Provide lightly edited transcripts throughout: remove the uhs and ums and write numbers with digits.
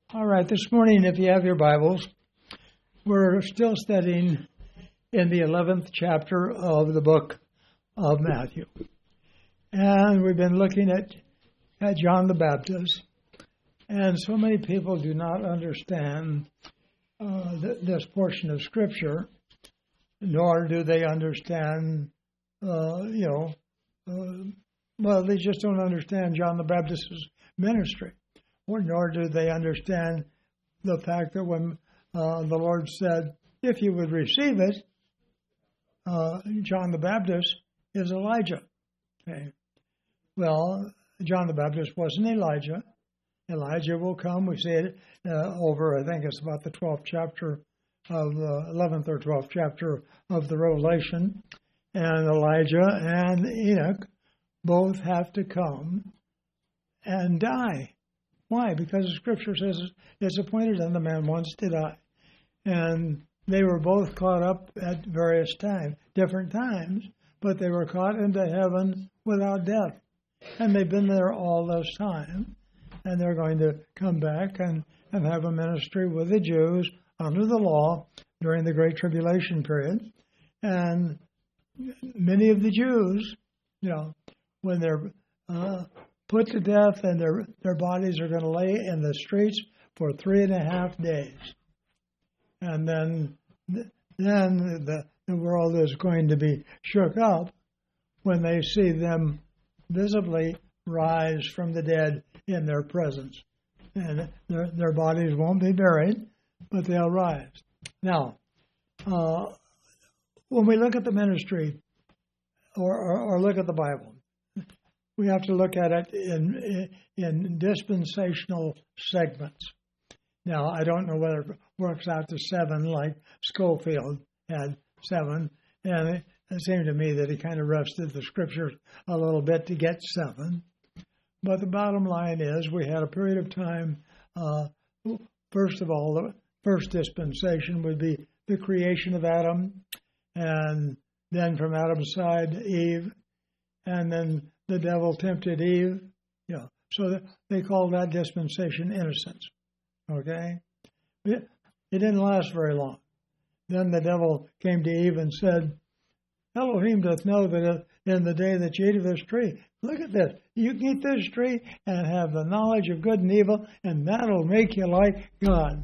All right, this morning, if you have your Bibles, we're still studying in the 11th chapter of the book of Matthew. And we've been looking at John the Baptist. And so many people do not understand this portion of Scripture, nor do they understand, well, they just don't understand John the Baptist's ministry. Nor do they understand the fact that when the Lord said, if you would receive it, John the Baptist is Elijah. Okay. Well, John the Baptist wasn't Elijah. Elijah will come. We see it over, I think it's about the 12th chapter of the 11th or 12th chapter of the Revelation. And Elijah and Enoch both have to come and die. Why? Because the Scripture says it's appointed unto man once to die. And they were both caught up at various times, different times, but they were caught into heaven without death. And they've been there all this time. And they're going to come back and have a ministry with the Jews under the law during the Great Tribulation period. And many of the Jews, when they're put to death, and their bodies are going to lay in the streets for 3.5 days. And then the world is going to be shook up when they see them visibly rise from the dead in their presence. And their bodies won't be buried, but they'll rise. Now, when we look at the ministry or look at the Bible, we have to look at it in dispensational segments. Now, I don't know whether it works out to 7 like Schofield had 7, and it seemed to me that he kind of wrested the Scriptures a little bit to get 7. But the bottom line is we had a period of time, first of all, the first dispensation would be the creation of Adam, and then from Adam's side, Eve, and then the devil tempted Eve. So they called that dispensation innocence. Okay? It didn't last very long. Then the devil came to Eve and said, Elohim doth know that in the day that you eat of this tree, look at this, you can eat this tree and have the knowledge of good and evil, and that'll make you like God.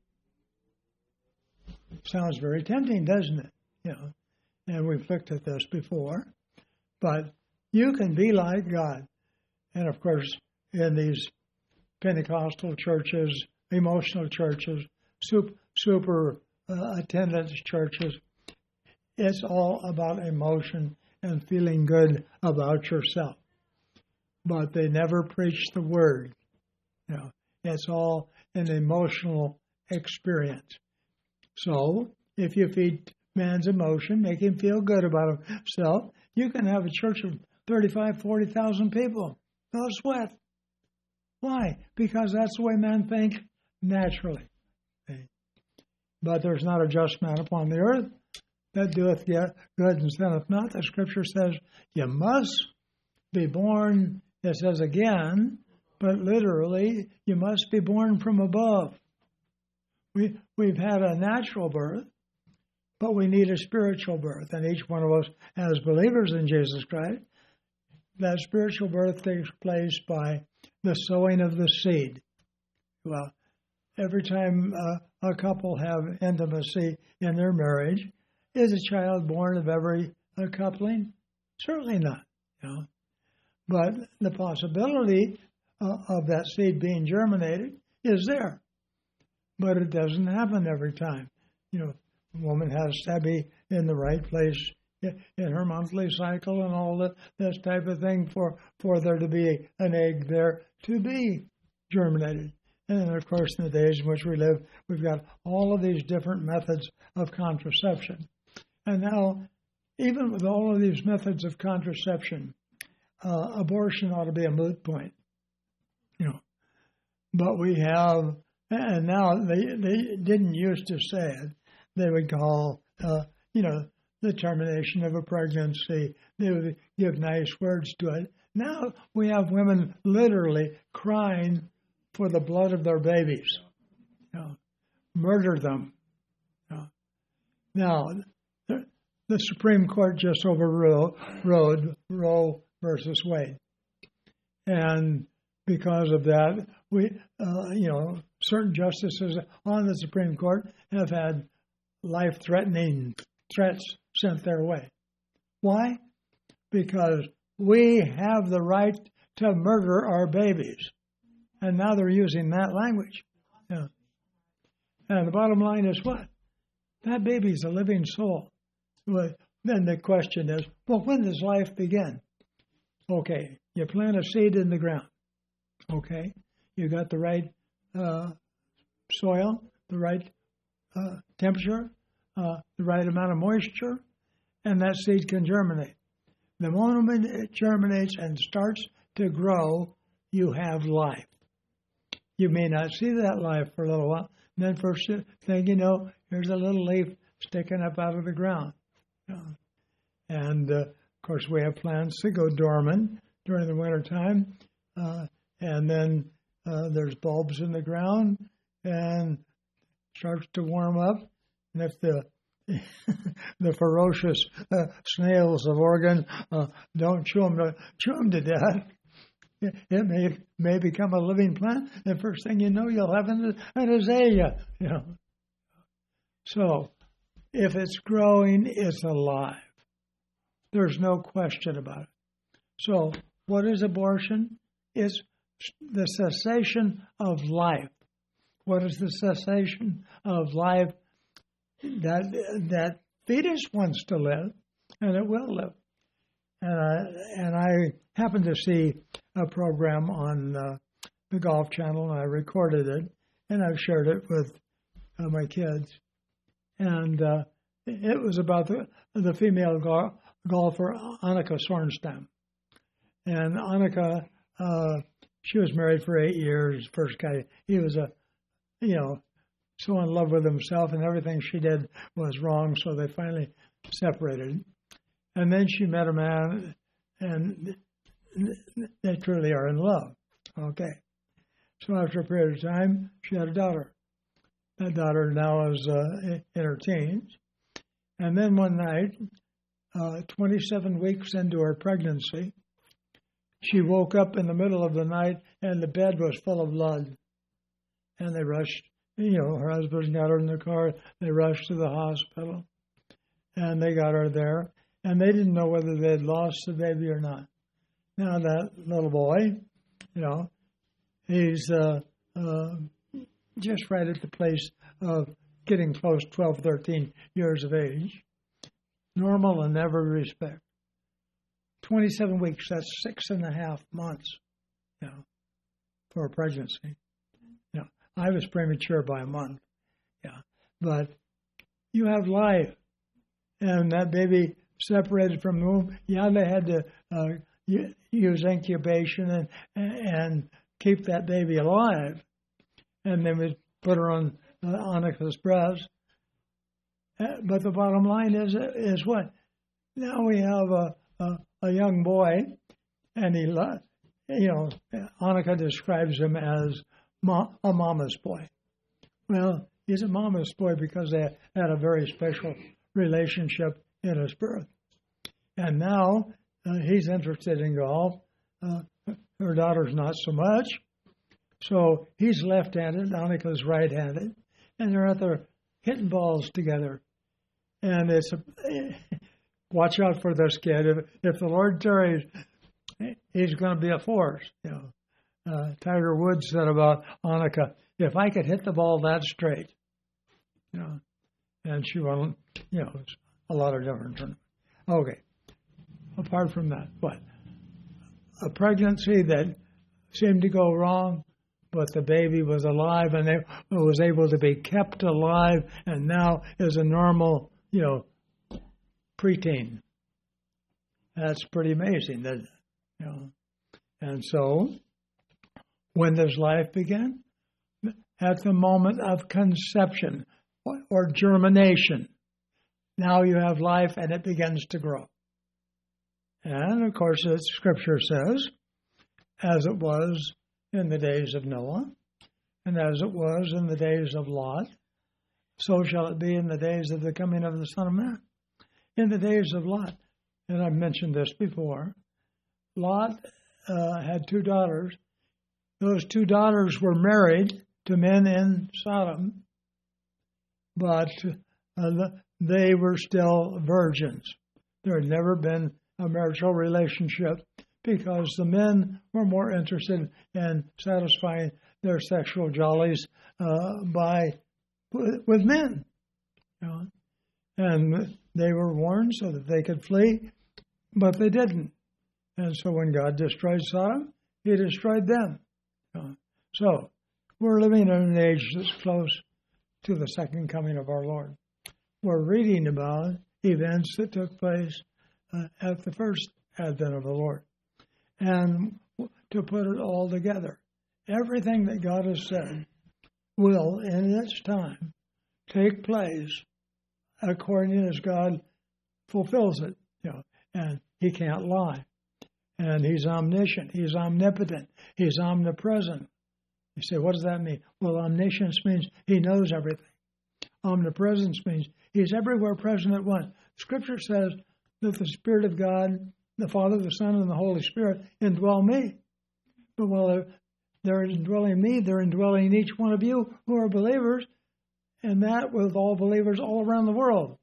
Sounds very tempting, doesn't it? And we've looked at this before. But you can be like God. And of course, in these Pentecostal churches, emotional churches, super attendance churches, it's all about emotion and feeling good about yourself. But they never preach the word. It's all an emotional experience. So, if you feed man's emotion, make him feel good about himself, you can have a church of 35,000, 40,000 people. No sweat. Why? Because that's the way men think naturally. But there's not a just man upon the earth that doeth good and sinneth not. The Scripture says you must be born, it says again, but literally you must be born from above. We've had a natural birth, but we need a spiritual birth. And each one of us, as believers in Jesus Christ, that spiritual birth takes place by the sowing of the seed. Well, every time a couple have intimacy in their marriage, is a child born of every coupling? Certainly not. But the possibility of that seed being germinated is there. But it doesn't happen every time. A woman has to be in the right place in her monthly cycle and all this type of thing for there to be an egg there to be germinated. And then, of course, in the days in which we live, we've got all of these different methods of contraception. And now, even with all of these methods of contraception, abortion ought to be a moot point. But we have, and now they didn't used to say it. They would call, the termination of a pregnancy. They would give nice words to it. Now we have women literally crying for the blood of their babies. Murder them. Now, the Supreme Court just overrode Roe versus Wade. And because of that, certain justices on the Supreme Court have had life-threatening threats sent their way. Why? Because we have the right to murder our babies. And now they're using that language. And the bottom line is what? That baby's a living soul. Well, then the question is, well, when does life begin? Okay, you plant a seed in the ground. Okay, you got the right soil, the right temperature, the right amount of moisture, and that seed can germinate. The moment it germinates and starts to grow, you have life. You may not see that life for a little while. And then first thing you know, here's a little leaf sticking up out of the ground. And, of course, we have plants that go dormant during the wintertime. And then there's bulbs in the ground and starts to warm up. And if the ferocious snails of Oregon don't chew them to death, it may become a living plant. The first thing you know, you'll have an azalea. So, if it's growing, it's alive. There's no question about it. So, what is abortion? It's the cessation of life. What is the cessation of life? That fetus wants to live, and it will live. And I happened to see a program on the Golf Channel, and I recorded it, and I've shared it with my kids. And it was about the female golfer, Annika Sorenstam. And Annika, she was married for 8 years. First guy, he was so in love with himself, and everything she did was wrong, so they finally separated. And then she met a man, and they truly are in love. Okay. So after a period of time, she had a daughter. That daughter now is in her teens. And then one night, 27 weeks into her pregnancy, she woke up in the middle of the night, and the bed was full of blood. And they rushed, her husband got her in the car. They rushed to the hospital, and they got her there. And they didn't know whether they had lost the baby or not. Now that little boy, he's just right at the place of getting close to 12, 13 years of age. Normal in every respect. 27 weeks, that's 6.5 months, for a pregnancy. I was premature by a month, but you have life. And that baby separated from the womb, they had to use incubation and keep that baby alive. And then we put her on Annika's breast. But the bottom line is what? Now we have a young boy, and Annika describes him as a mama's boy. Well, he's a mama's boy because they had a very special relationship in his birth. And now he's interested in golf. Her daughter's not so much. So he's left-handed, Annika's right-handed, and they're out there hitting balls together. And watch out for this kid. If the Lord tarries, he's going to be a force. Tiger Woods said about Annika, if I could hit the ball that straight, and she won, a lot of different tournaments. Okay. Apart from that, what? A pregnancy that seemed to go wrong, but the baby was alive and it was able to be kept alive and now is a normal, preteen. That's pretty amazing, isn't it? And so, when does life begin? At the moment of conception or germination. Now you have life and it begins to grow. And, of course, the Scripture says, as it was in the days of Noah, And as it was in the days of Lot, so shall it be in the days of the coming of the Son of Man. In the days of Lot, and I've mentioned this before, Lot had 2 daughters. Those 2 daughters were married to men in Sodom, but they were still virgins. There had never been a marital relationship because the men were more interested in satisfying their sexual jollies with men. You know? And they were warned so that they could flee, but they didn't. And so when God destroyed Sodom, He destroyed them. You know? So we're living in an age that's close to the second coming of our Lord. We're reading about events that took place at the first advent of the Lord. And to put it all together, everything that God has said will, in its time, take place according as God fulfills it. You know, and He can't lie. And He's omniscient. He's omnipotent. He's omnipresent. You say, what does that mean? Well, omniscience means He knows everything. Omnipresence means He's everywhere present at once. Scripture says that the Spirit of God, the Father, the Son, and the Holy Spirit indwell me. But while they're indwelling me, they're indwelling each one of you who are believers, and that with all believers all around the world.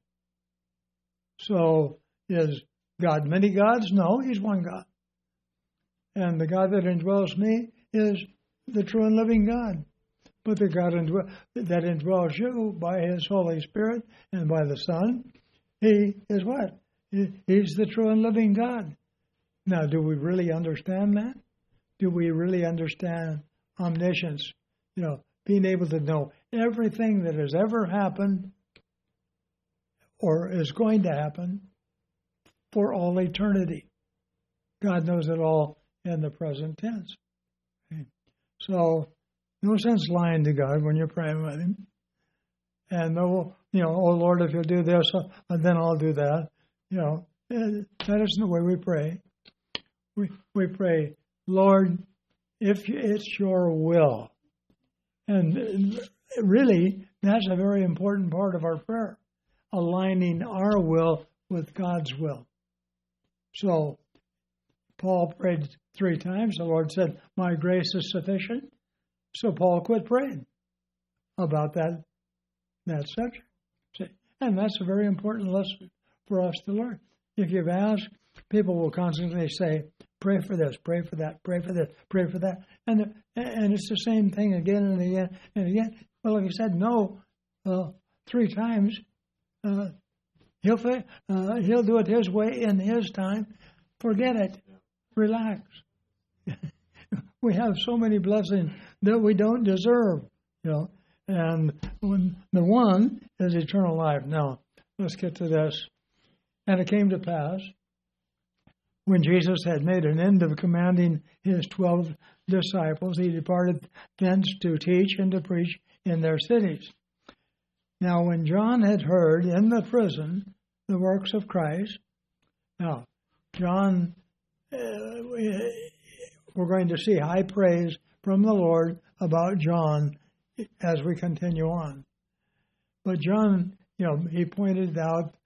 So is God many gods? No, He's one God. And the God that indwells me is the true and living God. But the God that indwells you by His Holy Spirit and by the Son, He is what? He's the true and living God. Now, do we really understand that? Do we really understand omniscience? You know, being able to know everything that has ever happened or is going to happen for all eternity. God knows it all in the present tense. Okay. So, no sense lying to God when you're praying with Him. And no, you know, oh Lord, if you'll do this, then I'll do that. You know, that isn't the way we pray. We pray, Lord, if it's your will. And really, that's a very important part of our prayer, aligning our will with God's will. So, Paul prayed 3 times. The Lord said, my grace is sufficient. So Paul quit praying about that subject. And that's a very important lesson for us to learn. If you've asked, people will constantly say, pray for this, pray for that, pray for this, pray for that. And it's the same thing again and again and again. Well, if you said no 3 times, he'll do it His way in His time. Forget it. Relax. We have so many blessings that we don't deserve, you know. And when the one is eternal life. Now, let's get to this. And it came to pass, when Jesus had made an end of commanding His 12 disciples, He departed thence to teach and to preach in their cities. Now, when John had heard in the prison the works of Christ, now, John, we're going to see high praise from the Lord about John as we continue on. But John, you know, he pointed out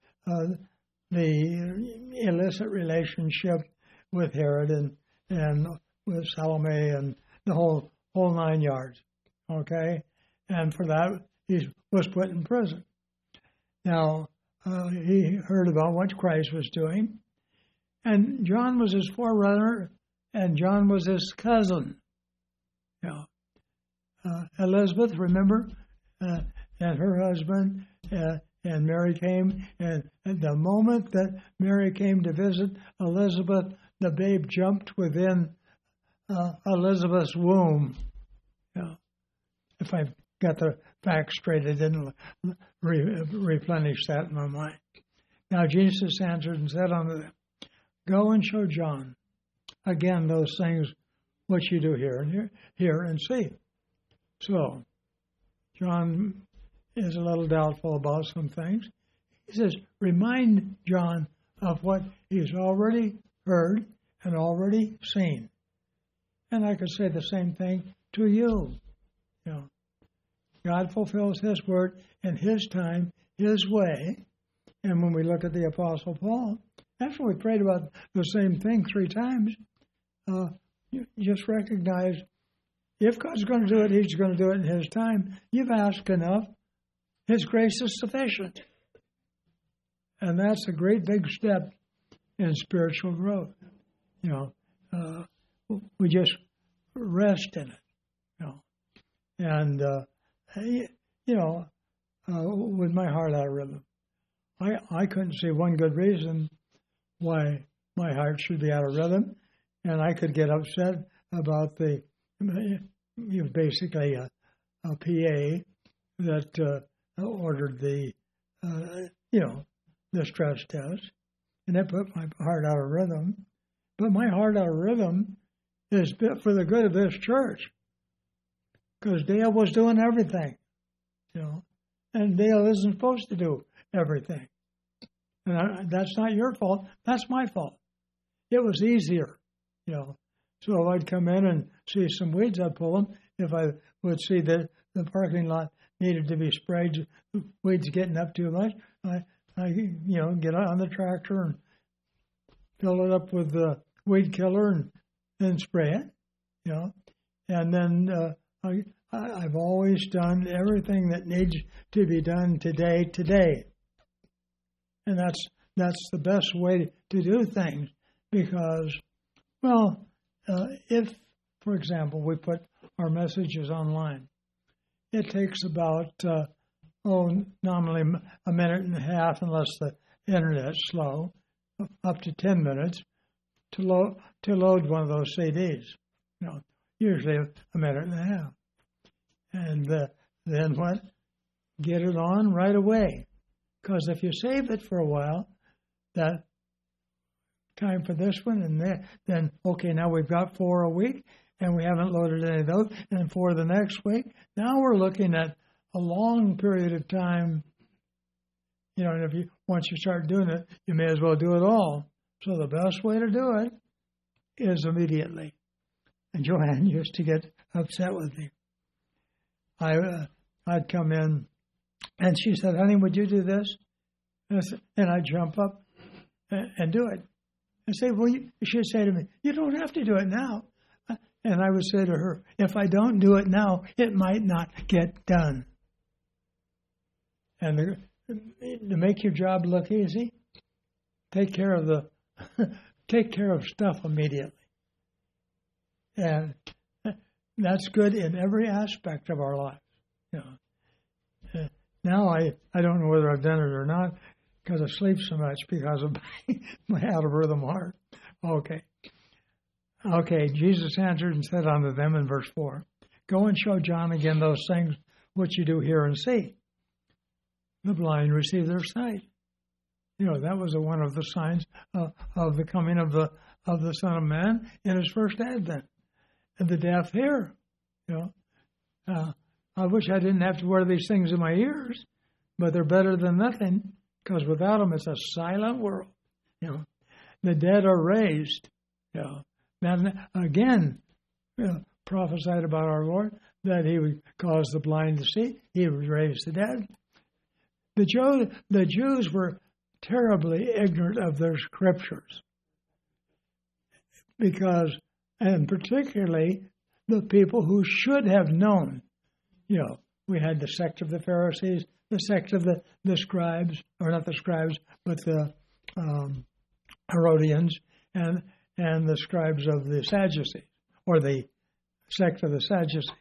the illicit relationship with Herod and with Salome and the whole 9 yards. Okay? And for that, he was put in prison. Now, he heard about what Christ was doing. And John was his forerunner, and John was his cousin. You know, Elizabeth, remember? And her husband, and Mary came. And at the moment that Mary came to visit Elizabeth, the babe jumped within Elizabeth's womb. You know, if I've got the facts straight, I didn't replenish that in my mind. Now Jesus answered and said unto them, go and show John again those things which you do hear and see. So, John is a little doubtful about some things. He says, remind John of what he's already heard and already seen. And I could say the same thing to you. You know, God fulfills His word in His time, His way. And when we look at the Apostle Paul, after we prayed about the same thing 3 times, you just recognize if God's going to do it, He's going to do it in His time. You've asked enough. His grace is sufficient. And that's a great big step in spiritual growth. You know, we just rest in it. You know, and with my heart out of rhythm, I couldn't see one good reason why my heart should be out of rhythm, and I could get upset about basically a PA that ordered the stress test, and that put my heart out of rhythm. But my heart out of rhythm is for the good of this church, because Dale was doing everything, and Dale isn't supposed to do everything. And that's not your fault. That's my fault. It was easier, So if I'd come in and see some weeds, I'd pull them. If I would see that the parking lot needed to be sprayed, weeds getting up too much, I get on the tractor and fill it up with the weed killer and then spray it, And then I've always done everything that needs to be done today. And that's the best way to do things because, if, for example, we put our messages online, it takes about, nominally a minute and a half, unless the internet's slow, up to 10 minutes to load one of those CDs. Usually a minute and a half. And then what? Get it on right away. Because if you save it for a while, that time for this one, and then okay, now we've got 4 a week, and we haven't loaded any of those, and 4 the next week. Now we're looking at a long period of time. And once you start doing it, you may as well do it all. So the best way to do it is immediately. And Joanne used to get upset with me. I'd come in, and she said, "Honey, would you do this?" And I'd jump up and do it. And say, she'd say to me, "You don't have to do it now." And I would say to her, "If I don't do it now, it might not get done." And to make your job look easy, take care of stuff immediately. And that's good in every aspect of our lives. Now I don't know whether I've done it or not because I sleep so much because of my out of rhythm heart. Okay, Jesus answered and said unto them in verse 4, "Go and show John again those things which you do hear and see. The blind receive their sight." That was one of the signs of the coming of the Son of Man in His first advent. And the deaf hear. I wish I didn't have to wear these things in my ears, but they're better than nothing because without them it's a silent world. The dead are raised. Then again, prophesied about our Lord that He would cause the blind to see. He would raise the dead. The Jews were terribly ignorant of their scriptures and particularly the people who should have known. We had the sect of the Pharisees, the sect of the scribes, or not the scribes, but the Herodians, and the scribes of the Sadducees, or the sect of the Sadducees.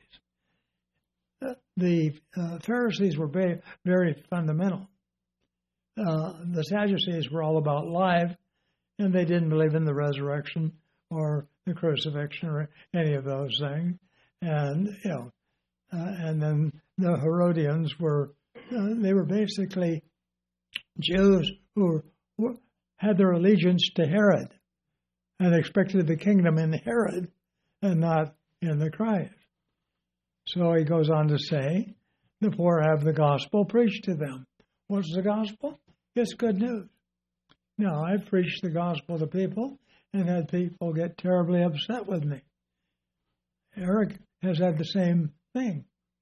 The Pharisees were very, very fundamental. The Sadducees were all about life, and they didn't believe in the resurrection or the crucifixion or any of those things. And and then the Herodians were basically Jews who had their allegiance to Herod and expected the kingdom in Herod and not in the Christ. So he goes on to say, the poor have the gospel preached to them. What's the gospel? It's good news. Now, I've preached the gospel to people and had people get terribly upset with me. Eric has had the same thing.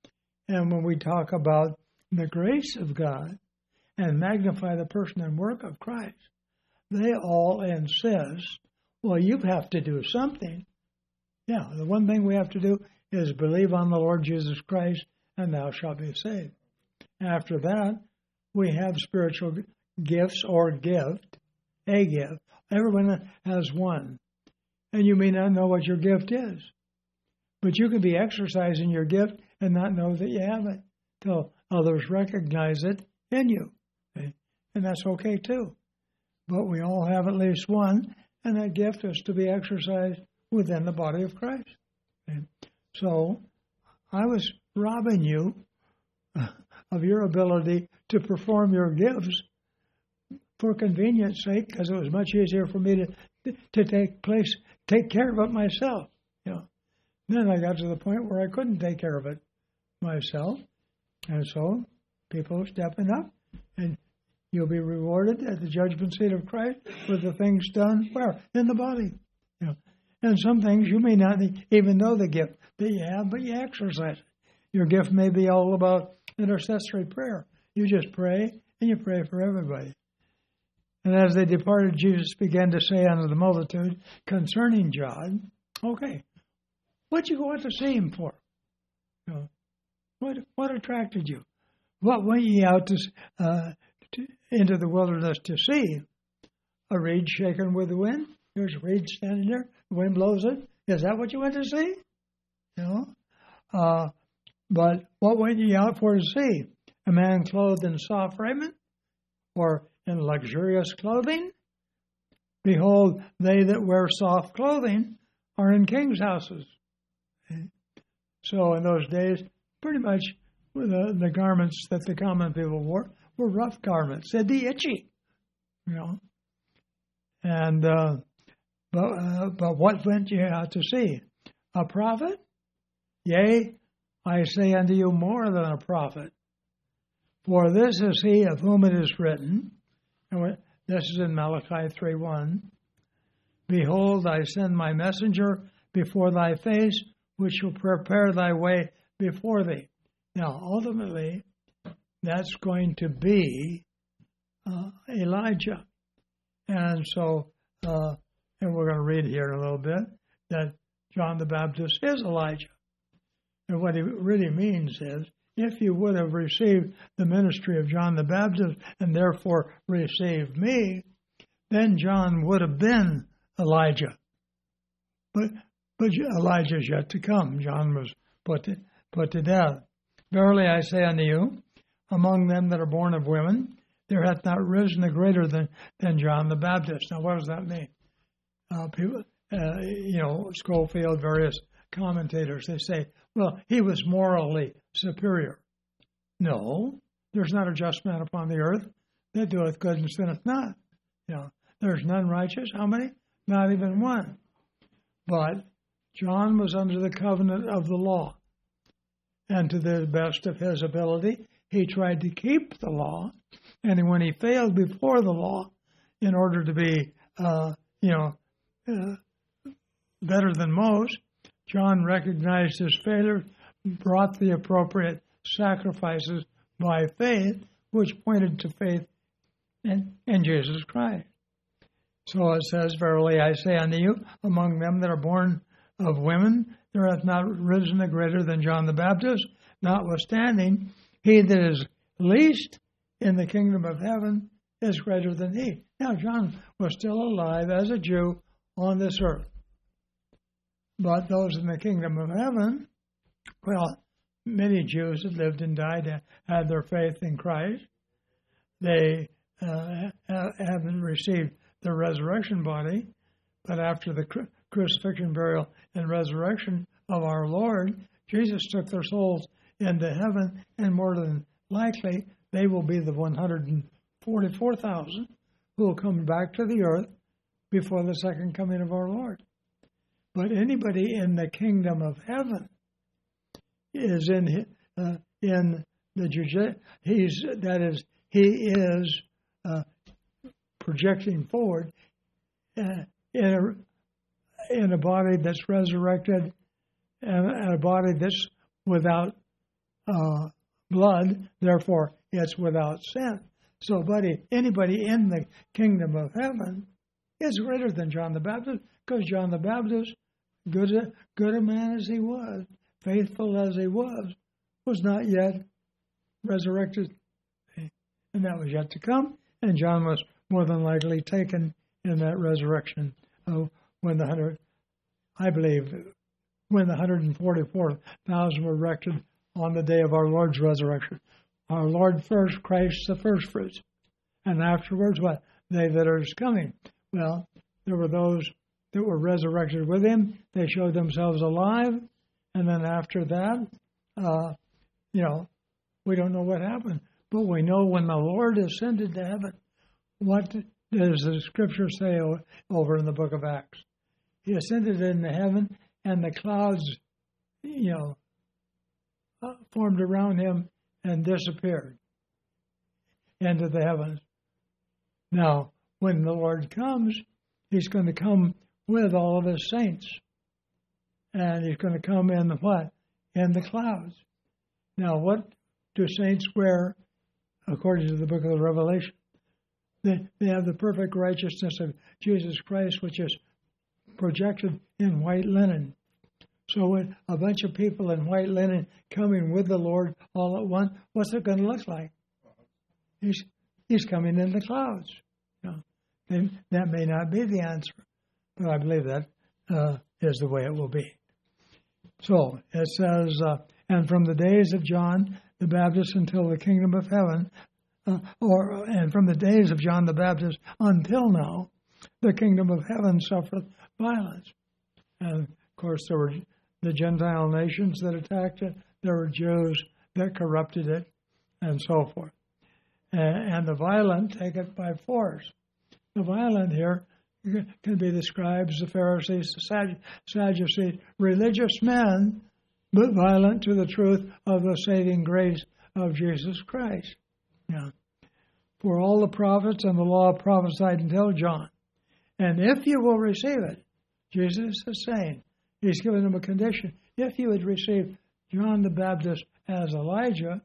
And when we talk about the grace of God and magnify the person and work of Christ, they all insist, well, you have to do something. Yeah, the one thing we have to do is believe on the Lord Jesus Christ, and thou shalt be saved. After that, we have spiritual gifts or gift, a gift. Everyone has one. And you may not know what your gift is. But you can be exercising your gift and not know that you have it till others recognize it in you. Okay? And that's okay too. But we all have at least one, and that gift is to be exercised within the body of Christ. Okay? So I was robbing you of your ability to perform your gifts for convenience sake, because it was much easier for me to take care of it myself. You know. Then I got to the point where I couldn't take care of it myself, and so people are stepping up, and you'll be rewarded at the judgment seat of Christ with the things done where? In the body. You know. And some things you may not even know the gift that you have, but you exercise it. Your gift may be all about intercessory prayer. You just pray, and you pray for everybody. And as they departed, Jesus began to say unto the multitude concerning John, okay, what'd you go out to see him for? You know, what attracted you? What went ye out into the wilderness to see? A reed shaken with the wind? There's a reed standing there. The wind blows it. Is that what you went to see? You know? But what went ye out for to see? A man clothed in soft raiment? Or in luxurious clothing? Behold, they that wear soft clothing are in kings' houses. Okay? So in those days, pretty much the garments that the common people wore were rough garments. They'd be itchy, you know. And but what went ye out to see? A prophet? Yea, I say unto you more than a prophet. For this is he of whom it is written, and this is in Malachi 3:1, behold, I send my messenger before thy face, which shall prepare thy way before thee. Now, ultimately, that's going to be Elijah. And so, and we're going to read here in a little bit, that John the Baptist is Elijah. And what he really means is, if you would have received the ministry of John the Baptist and therefore received me, then John would have been Elijah. But Elijah's yet to come. John was put to death. Verily I say unto you, among them that are born of women, there hath not risen a greater than John the Baptist. Now, what does that mean? People, Schofield, various commentators, they say, well, he was morally superior. No, there's not a just man upon the earth that doeth good and sinneth not. You know, there's none righteous. How many? Not even one. But John was under the covenant of the law. And to the best of his ability, he tried to keep the law. And when he failed before the law, in order to be, better than most, John recognized his failure, brought the appropriate sacrifices by faith, which pointed to faith in Jesus Christ. So it says, verily I say unto you, among them that are born of women, there hath not risen a greater than John the Baptist. Notwithstanding, he that is least in the kingdom of heaven is greater than he. Now, John was still alive as a Jew on this earth. But those in the kingdom of heaven, well, many Jews that lived and died had their faith in Christ. They haven't received the resurrection body, but after the crucifixion, burial, and resurrection of our Lord, Jesus took their souls into heaven, and more than likely, they will be the 144,000 who will come back to the earth before the second coming of our Lord. But anybody in the kingdom of heaven is in the he is projecting forward in a body that's resurrected and a body that's without blood, therefore it's without sin. So, anybody in the kingdom of heaven is greater than John the Baptist, because John the Baptist, good a man as he was, faithful as he was not yet resurrected, and that was yet to come. And John was more than likely taken in that resurrection when the 144,000 were reckoned on the day of our Lord's resurrection. Our Lord first, Christ the first fruits. And afterwards, what? They that are coming. Well, there were those that were resurrected with him. They showed themselves alive. And then after that, we don't know what happened. But we know when the Lord ascended to heaven, what does the Scripture say over in the book of Acts? He ascended into heaven, and the clouds, formed around him and disappeared into the heavens. Now, when the Lord comes, he's going to come with all of his saints. And he's going to come in the what? In the clouds. Now, what do saints wear according to the book of the Revelation? They have the perfect righteousness of Jesus Christ, which is projected in white linen. So when a bunch of people in white linen coming with the Lord all at once, what's it going to look like? He's coming in the clouds. And that may not be the answer, but I believe that is the way it will be. So it says, and from the days of John the Baptist until the kingdom of heaven, and from the days of John the Baptist until now, the kingdom of heaven suffereth violence. And of course, there were the Gentile nations that attacked it. There were Jews that corrupted it, and so forth. And the violent take it by force. The violent here can be the scribes, the Pharisees, the Sadducees, religious men, but violent to the truth of the saving grace of Jesus Christ. For all the prophets and the law prophesied until John. And if you will receive it, Jesus is saying, he's given them a condition. If you would receive John the Baptist as Elijah,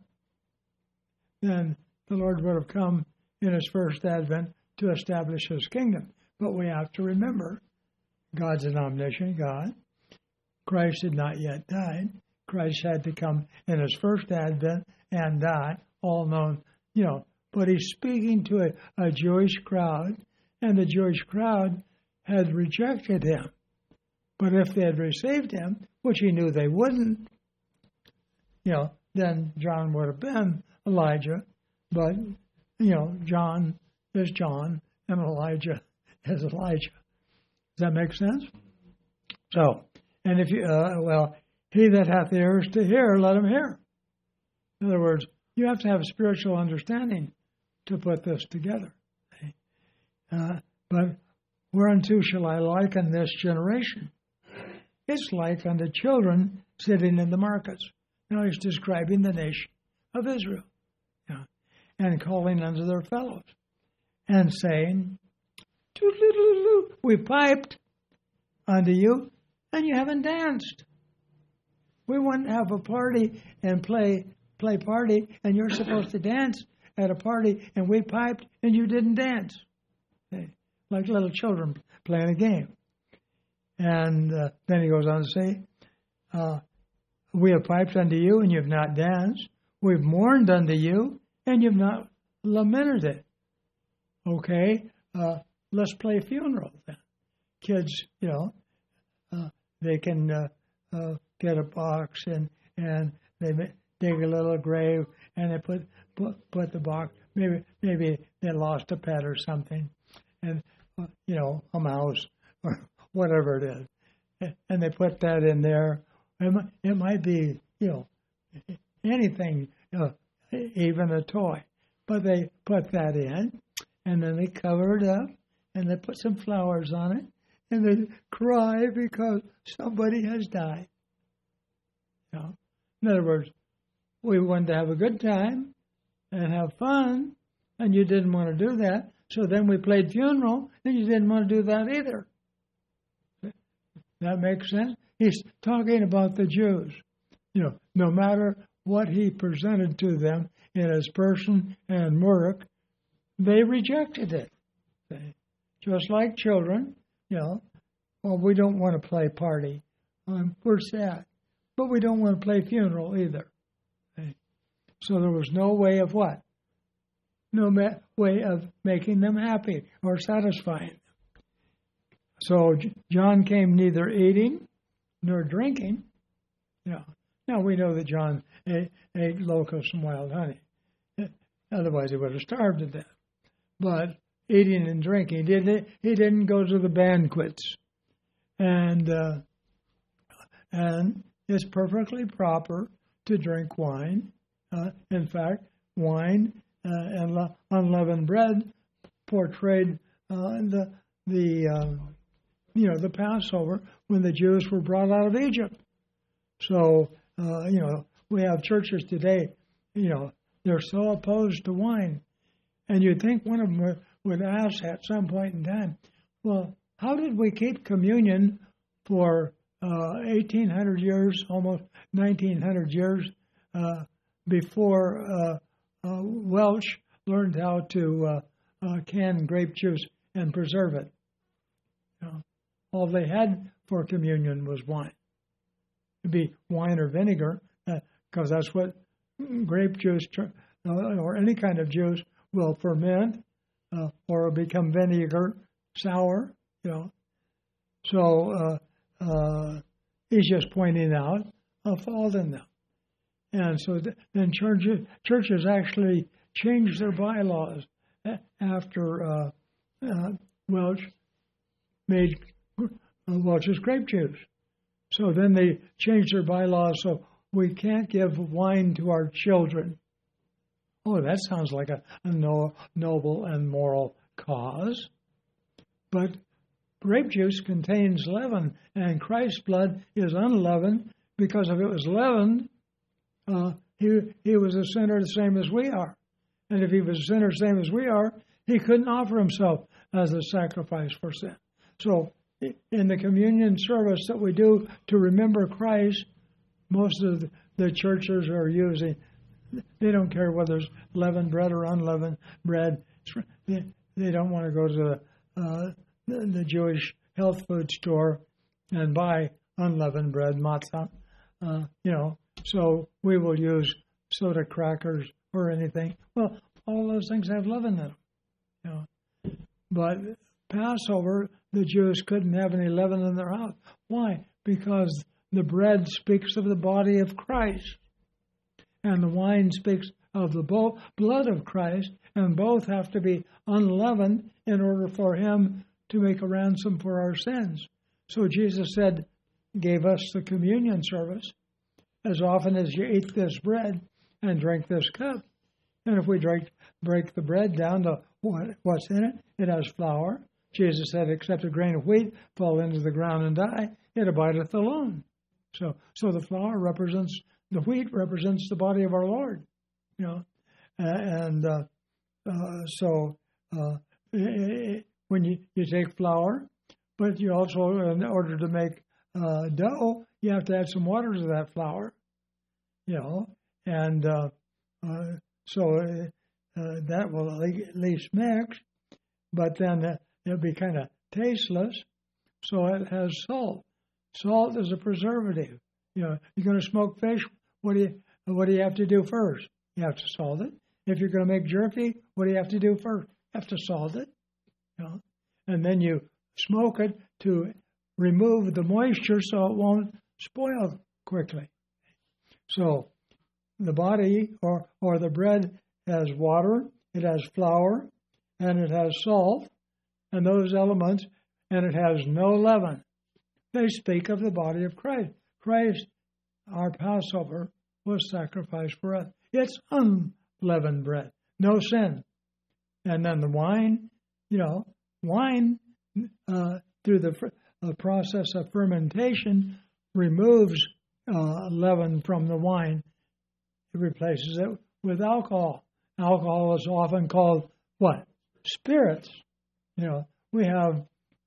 then the Lord would have come in his first advent to establish his kingdom. But we have to remember, God's an omniscient God. Christ had not yet died. Christ had to come in his first advent and die, all known, But he's speaking to a Jewish crowd, and the Jewish crowd had rejected him. But if they had received him, which he knew they wouldn't, then John would have been Elijah. But, John is John, and Elijah is Elijah. Does that make sense? So, and if you, he that hath ears to hear, let him hear. In other words, you have to have a spiritual understanding to put this together. But whereunto shall I liken this generation? It's like unto children sitting in the markets. Now he's describing the nation of Israel, and calling unto their fellows, and saying, we piped unto you, and you haven't danced. We wouldn't have a party and play party, and you're supposed to dance at a party, and we piped, and you didn't dance. Like little children playing a game. And then he goes on to say, we have piped unto you, and you've not danced. We've mourned unto you, and you've not lamented it. Okay, let's play funeral then. Kids, they can get a box and they dig a little grave, and they put the box. Maybe they lost a pet or something, and a mouse or whatever it is, and they put that in there. It might be anything, even a toy, but they put that in, and then they cover it up, and they put some flowers on it, and they cry because somebody has died. In other words, we wanted to have a good time and have fun, and you didn't want to do that. So then we played funeral, and you didn't want to do that either. That makes sense? He's talking about the Jews. No matter what he presented to them in his person and work, they rejected it. Just like children, well, we don't want to play party. We're sad. But we don't want to play funeral either. So there was no way of what? No way of making them happy or satisfying them. So John came neither eating nor drinking. Now we know that John ate locusts and wild honey. Otherwise he would have starved to death. But eating and drinking, he didn't go to the banquets. And it's perfectly proper to drink wine. In fact, wine and unleavened bread portrayed the Passover when the Jews were brought out of Egypt. So we have churches today. They're so opposed to wine, and you'd think one of them would ask at some point in time, well, how did we keep communion for 1,800 years, almost 1,900 years before Welch learned how to can grape juice and preserve it? All they had for communion was wine. It'd be wine or vinegar, because that's what grape juice or any kind of juice will ferment or become vinegar, sour. So he's just pointing out a fault in them. And so then churches actually changed their bylaws after Welch made Welch's grape juice. So then they changed their bylaws so we can't give wine to our children. Oh, that sounds like a noble and moral cause. But grape juice contains leaven, and Christ's blood is unleavened, because if it was leavened, he was a sinner the same as we are. And if he was a sinner the same as we are, he couldn't offer himself as a sacrifice for sin. So in the communion service that we do to remember Christ, most of the churches are using, they don't care whether it's leavened bread or unleavened bread. They don't want to go to the Jewish health food store and buy unleavened bread, matzah, so we will use soda crackers or anything. Well, all those things have leaven in them. But Passover, the Jews couldn't have any leaven in their house. Why? Because the bread speaks of the body of Christ, and the wine speaks of the blood of Christ, and both have to be unleavened in order for him to make a ransom for our sins. So Jesus gave us the communion service. As often as you eat this bread and drink this cup, and if we break the bread down to what's in it, it has flour. Jesus said, except a grain of wheat fall into the ground and die, it abideth alone. So the flour represents, the wheat represents the body of our Lord, when you take flour, but you also, in order to make dough, you have to add some water to that flour, and that will at least mix, but then it'll be kind of tasteless, so it has salt. Salt is a preservative. You're going to smoke fish, what do you have to do first? You have to salt it. If you're going to make jerky, what do you have to do first? You have to salt it, and then you smoke it to remove the moisture so it won't spoil quickly. So the body or the bread has water, it has flour, and it has salt, and those elements, and it has no leaven. They speak of the body of Christ. Christ, our Passover, was sacrificed for us. It's unleavened bread, no sin. And then the wine, wine through the process of fermentation removes leaven from the wine. It replaces it with alcohol. Alcohol is often called what? Spirits. We have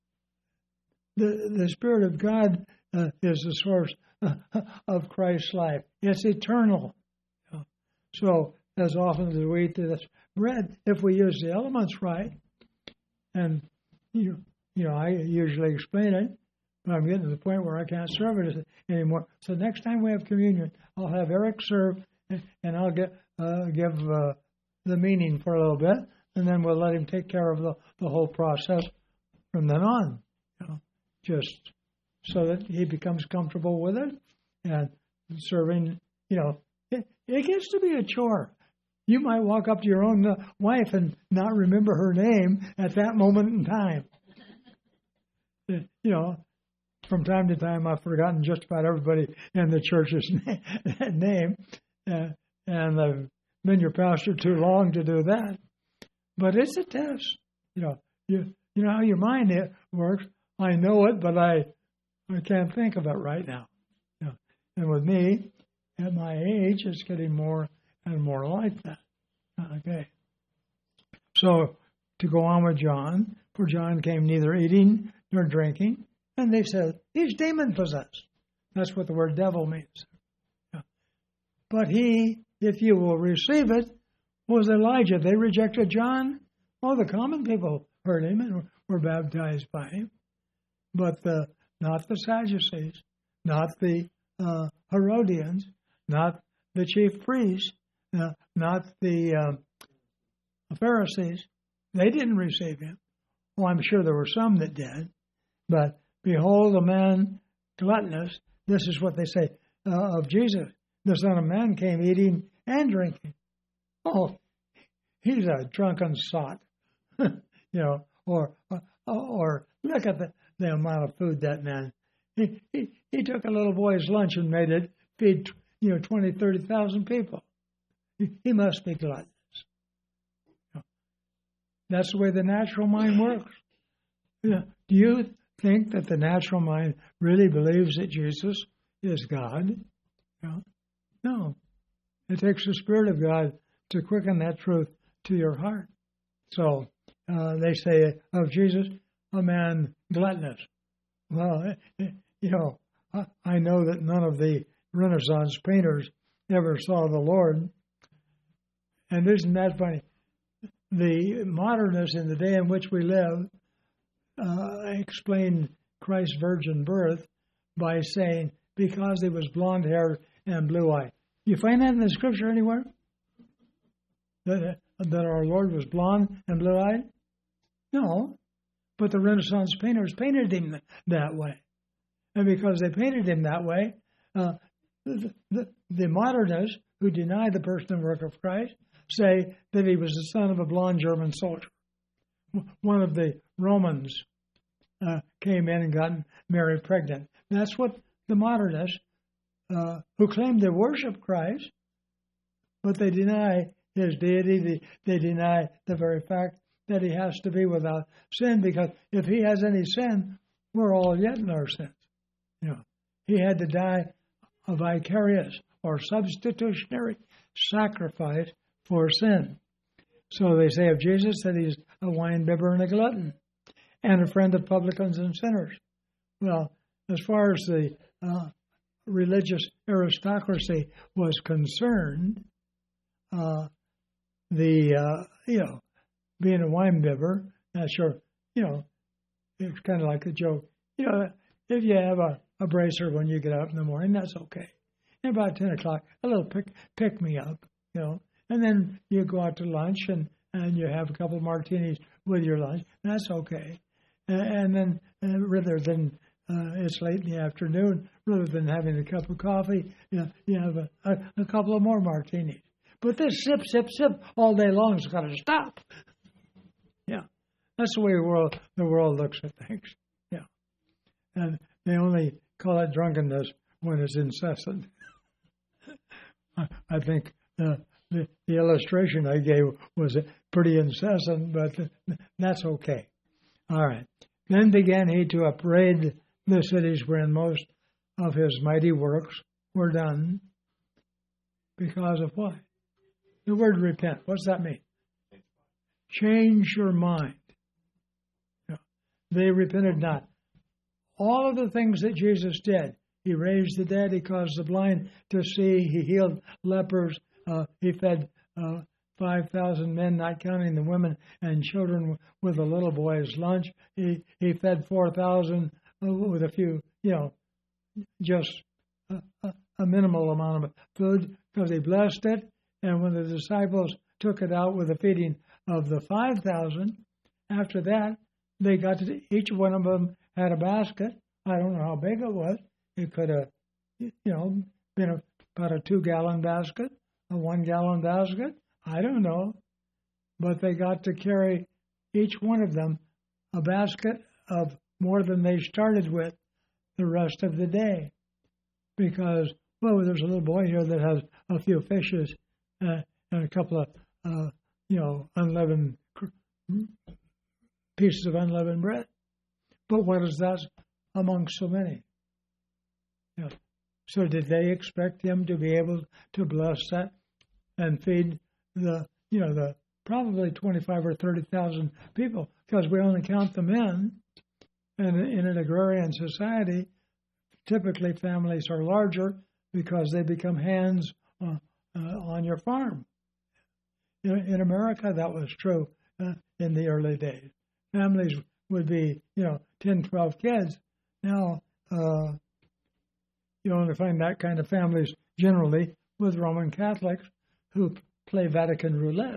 the Spirit of God is the source of Christ's life. It's eternal. So as often as we eat this bread, if we use the elements right, and I usually explain it, but I'm getting to the point where I can't serve it anymore. So next time we have communion, I'll have Eric serve, and I'll give the meaning for a little bit, and then we'll let him take care of the whole process from then on. Just so that he becomes comfortable with it, and serving. It gets to be a chore. You might walk up to your own wife and not remember her name at that moment in time. From time to time, I've forgotten just about everybody in the church's name, and I've been your pastor too long to do that. But it's a test. You know how your mind works. I know it, but I can't think of it right now. And with me, at my age, it's getting more and more like that. Okay. So to go on with John, for John came neither eating nor drinking, and they said, he's demon-possessed. That's what the word devil means. But he, if you will receive it, was Elijah. They rejected John. Well, the common people heard him and were baptized by him. But not the Sadducees, not the Herodians, not the chief priests, not the Pharisees. They didn't receive him. Well, I'm sure there were some that did. But behold, a man gluttonous. This is what they say of Jesus. The Son of Man came eating and drinking. Oh, he's a drunken sot. Or look at the amount of food that man. He took a little boy's lunch and made it feed 20, 30,000 people. He must be gluttonous. That's the way the natural mind works. Do you think that the natural mind really believes that Jesus is God? No. It takes the Spirit of God to quicken that truth to your heart. So they say of Jesus, a man gluttonous. Well, I know that none of the Renaissance painters ever saw the Lord. And isn't that funny? The modernists in the day in which we live explained Christ's virgin birth by saying, because he was blonde-haired and blue-eyed. You find that in the Scripture anywhere? That our Lord was blonde and blue-eyed? No. But the Renaissance painters painted him that way. And because they painted him that way, the modernists who deny the person and work of Christ say that he was the son of a blonde German soldier. One of the Romans came in and got Mary pregnant. That's what the modernists, who claim they worship Christ, but they deny his deity, they deny the very fact that he has to be without sin, because if he has any sin, we're all yet in our sins. He had to die a vicarious or substitutionary sacrifice for sin. So they say of Jesus that he's a wine-bibber and a glutton, and a friend of publicans and sinners. Well, as far as the religious aristocracy was concerned, being a wine-bibber, sure, it's kind of like a joke. If you have a bracer when you get up in the morning, that's okay. And about 10 o'clock, a little pick-me-up, and then you go out to lunch and you have a couple of martinis with your lunch. That's okay. And then rather than it's late in the afternoon, rather than having a cup of coffee, you have a couple of more martinis. But this sip all day long has got to stop. That's the way the world looks at things. And they only call it drunkenness when it's incessant. I think the illustration I gave was pretty incessant, but that's okay. All right. Then began he to upbraid the cities wherein most of his mighty works were done. Because of what? The word repent. What's that mean? Change your mind. They repented not. All of the things that Jesus did, he raised the dead, he caused the blind to see, he healed lepers, He fed 5,000 men, not counting the women and children with the little boy's lunch. He fed 4,000 with a few, just a minimal amount of food because he blessed it. And when the disciples took it out with the feeding of the 5,000, after that, they got to, each one of them had a basket. I don't know how big it was. It could have, been about a 2-gallon basket, a 1-gallon basket. I don't know. But they got to carry, each one of them, a basket of more than they started with the rest of the day. Because, there's a little boy here that has a few fishes and a couple of, unleavened pieces of unleavened bread. But what is that among so many? So did they expect him to be able to bless that and feed the probably 25 or 30,000 people? Because we only count the men. And in an agrarian society, typically families are larger because they become hands on your farm. In America, that was true in the early days. Families would be, 10, 12 kids. Now, you only find that kind of families generally with Roman Catholics who play Vatican roulette.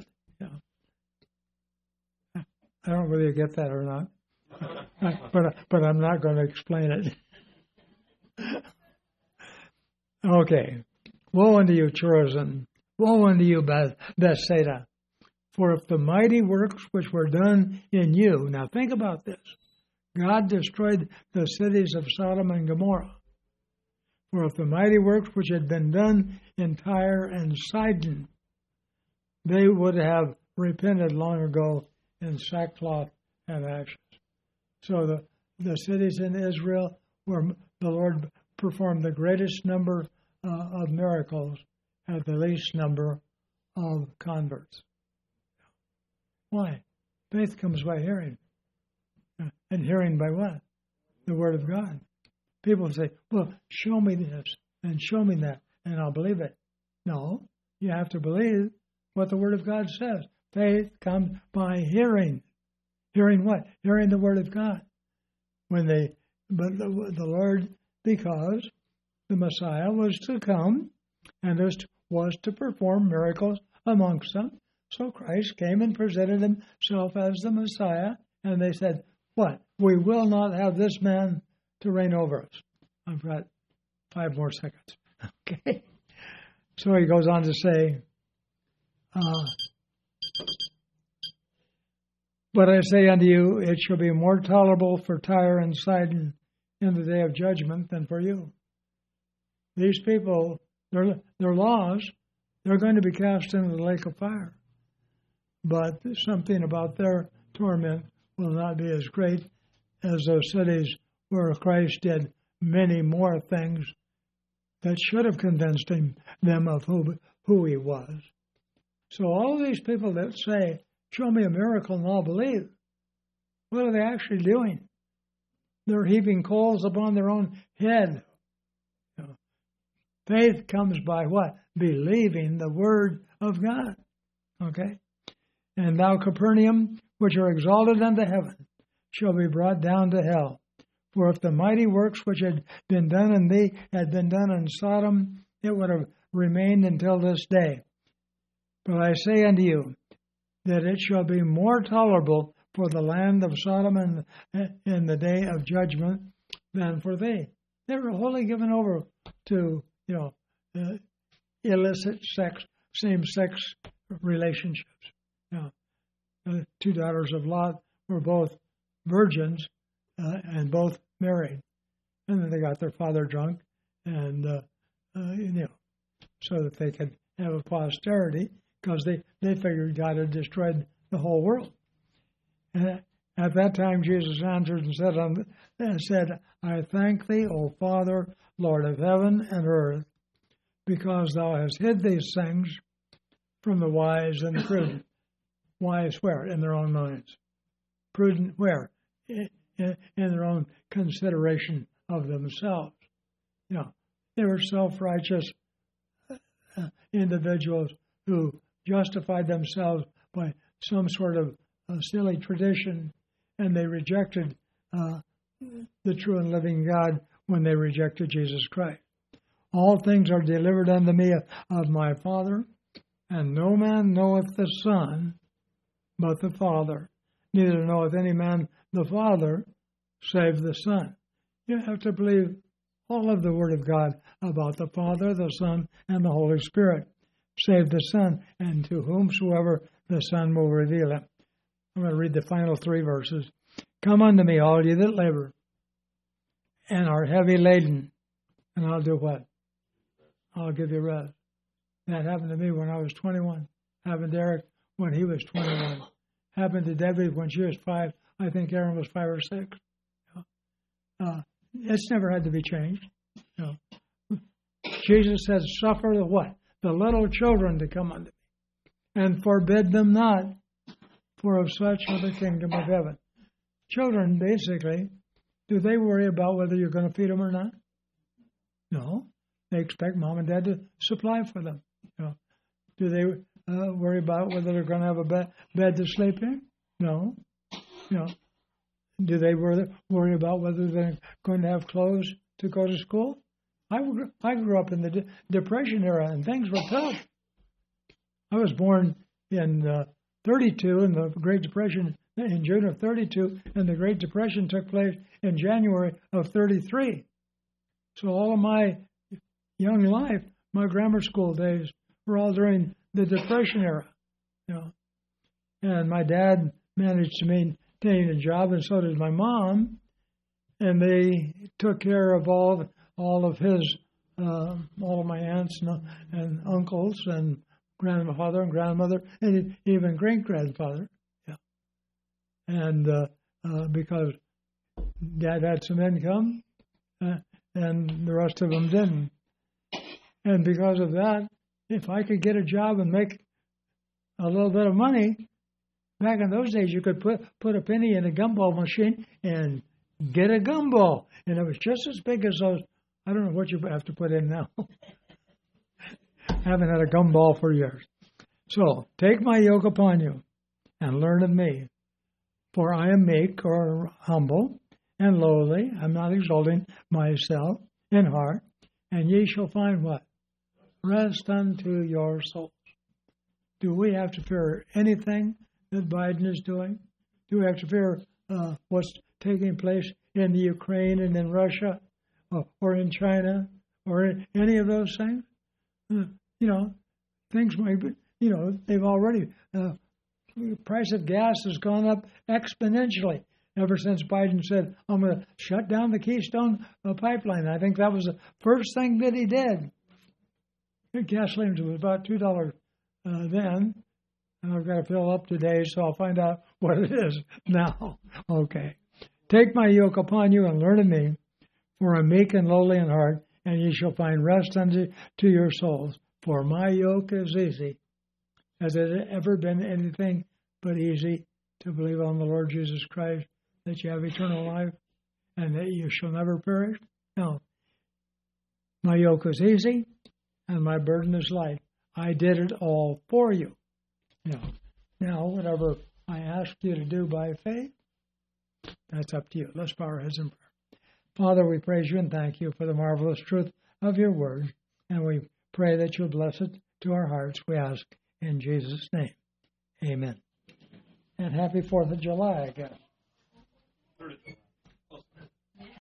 I don't know whether you get that or not, but I'm not going to explain it. Okay. Woe unto you, Chorazin! Woe unto you, Bethsaida! For if the mighty works which were done in you, now think about this, God destroyed the cities of Sodom and Gomorrah. For if the mighty works which had been done in Tyre and Sidon, they would have repented long ago in sackcloth and ashes. So the cities in Israel where the Lord performed the greatest number of miracles had the least number of converts. Why? Faith comes by hearing. And hearing by what? The Word of God. People say, show me this and show me that, and I'll believe it. No, you have to believe what the Word of God says. Faith comes by hearing. Hearing what? Hearing the Word of God. But the Lord, because the Messiah was to come and was to perform miracles amongst them, so Christ came and presented himself as the Messiah, and they said, what? We will not have this man to reign over us. I've got 5 more seconds. Okay. So he goes on to say, but I say unto you, it shall be more tolerable for Tyre and Sidon in the day of judgment than for you. These people, their laws, they're going to be cast into the lake of fire. But something about their torment will not be as great as those cities where Christ did many more things that should have convinced them of who he was. So all these people that say, show me a miracle and I'll believe, what are they actually doing? They're heaping coals upon their own head. Faith comes by what? Believing the Word of God. Okay? And thou, Capernaum, which are exalted unto heaven, shall be brought down to hell. For if the mighty works which had been done in thee had been done in Sodom, it would have remained until this day. But I say unto you, that it shall be more tolerable for the land of Sodom in the day of judgment than for thee. They were wholly given over to, illicit sex, same-sex relationships. The 2 daughters of Lot were both virgins and both married. And then they got their father drunk and, so that they could have a posterity, because they figured God had destroyed the whole world. And at that time, Jesus answered and said, I thank thee, O Father, Lord of heaven and earth, because thou hast hid these things from the wise and the prudent. Wise where? In their own minds. Prudent where? In their own consideration of themselves. They were self-righteous individuals who justified themselves by some sort of silly tradition, and they rejected the true and living God when they rejected Jesus Christ. All things are delivered unto me of my Father, and no man knoweth the Son but the Father. Neither knoweth any man the Father save the Son. You have to believe all of the Word of God about the Father, the Son, and the Holy Spirit, save the Son, and to whomsoever the Son will reveal him. I'm going to read the final 3 verses. Come unto me, all ye that labor and are heavy laden, and I'll do what? I'll give you rest. That happened to me when I was 21. Happened to Eric when he was 21. Happened to Debbie when she was 5. I think Aaron was 5 or 6. It's never had to be changed. Jesus says, suffer the what? The little children to come unto me, and forbid them not, for of such are the kingdom of heaven. Children, basically, do they worry about whether you're going to feed them or not? No. They expect mom and dad to supply for them. Do they worry about whether they're going to have a bed to sleep in? No. Do they worry about whether they're going to have clothes to go to school? I grew up in the Depression era, and things were tough. I was born in 32 in the Great Depression, in June of 32, and the Great Depression took place in January of 33. So all of my young life, my grammar school days, were all during the Depression era. And my dad managed to maintain a job, and so did my mom, and they took care of all of my aunts and uncles and grandfather and grandmother and even great grandfather. And because Dad had some income, and the rest of them didn't. And because of that, if I could get a job and make a little bit of money, back in those days you could put a penny in a gumball machine and get a gumball, and it was just as big as those. I don't know what you have to put in now. Haven't had a gumball for years. So take my yoke upon you and learn of me, for I am meek or humble and lowly. I'm not exalting myself in heart, and ye shall find what? Rest unto your souls. Do we have to fear anything that Biden is doing? Do we have to fear what's taking place in the Ukraine and in Russia or in China or in any of those things? Things might be, they've already, the price of gas has gone up exponentially ever since Biden said, I'm going to shut down the Keystone pipeline. I think that was the first thing that he did. Gasoline was about $2 then, and I've got to fill up today, so I'll find out what it is now. Okay. Take my yoke upon you and learn of me, for I'm meek and lowly in heart, and ye shall find rest unto your souls. For my yoke is easy. Has it ever been anything but easy to believe on the Lord Jesus Christ, that you have eternal life, and that you shall never perish? No. My yoke is easy, and my burden is light. I did it all for you. Now, whatever I ask you to do by faith, that's up to you. Let's bow our heads in prayer. Father, we praise you and thank you for the marvelous truth of your word, and we pray that you'll bless it to our hearts, we ask in Jesus' name. Amen. And happy 4th of July again.